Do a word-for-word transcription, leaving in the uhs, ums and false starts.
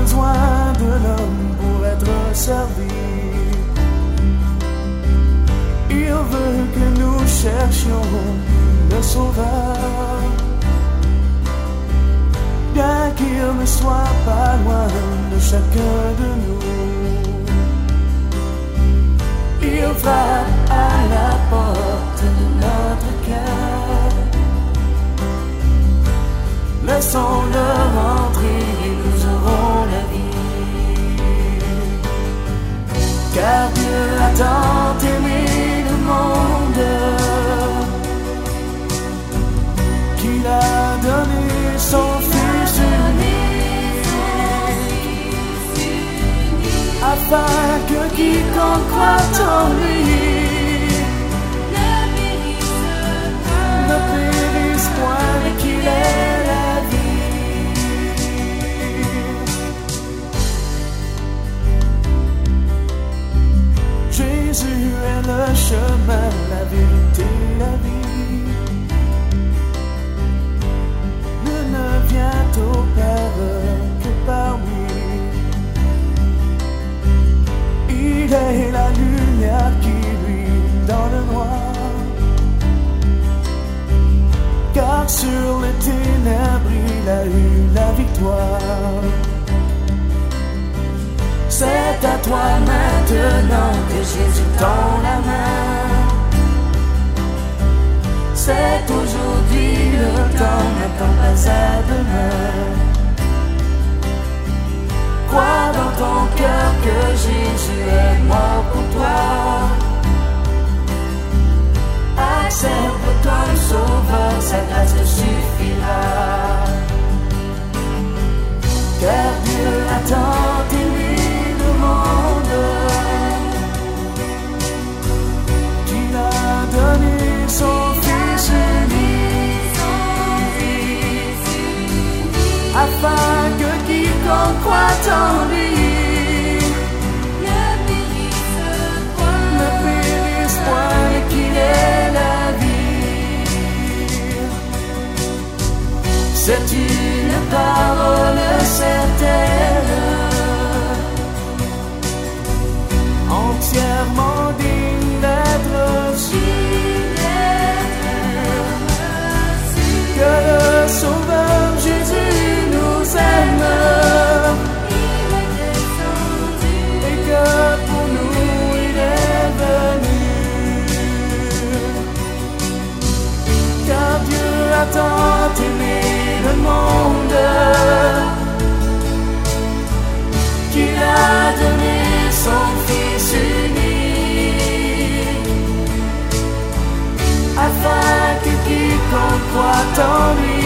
besoin de l'homme pour être servi. Il veut que nous cherchions le Sauveur, bien qu'il ne soit pas loin de chacun de nous. Il frappe à la porte de notre cœur. Laissons-le rentrer et nous aurons la vie. Car Dieu a tant aimé le monde qu'il a donné son Fils unique, afin que quiconque croit en lui ne périsse point, mais qu'il ait la vie. Jésus est le chemin, la vérité, la vie. Nul ne vient au Père que par lui. Il est la lumière qui brille dans le noir, car sur les ténèbres il a eu la victoire. C'est à toi maintenant que Jésus tend la main. C'est aujourd'hui le temps, n'attends pas à demain. Crois dans ton cœur que Jésus est mort pour toi. Accepte comme sauveur, sa grâce te suffira. Car Dieu a tant aimé le monde qu'il a donné son Fils unique, afin que quiconque croit en lui ne périsse point, mais qu'il ait la vie. C'est une parole certaine, entièrement digne d'être reçue, que le Sauveur Jésus nous aime et que pour nous il est venu. Car Dieu a tant aimé le monde qu'il a donné son Fils unique, afin que quiconque croit en lui